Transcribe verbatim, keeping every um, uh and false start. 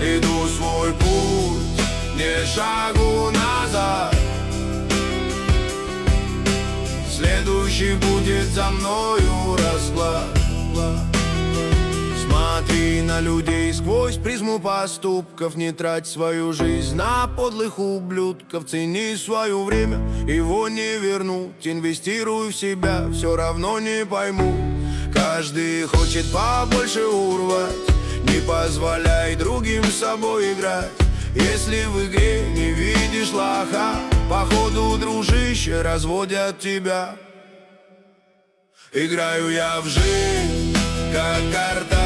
Иду свой путь, не шагу назад. Следующий будет за мною расклад. Смотри на людей сквозь призму поступков. Не трать свою жизнь на подлых ублюдков. Цени свое время, его не вернуть. Инвестируй в себя, все равно не пойму. Каждый хочет побольше урвать. Не позволяй другим с собой играть. Если в игре не видишь лоха, походу, дружище, разводят тебя. Играю я в жизнь, как карта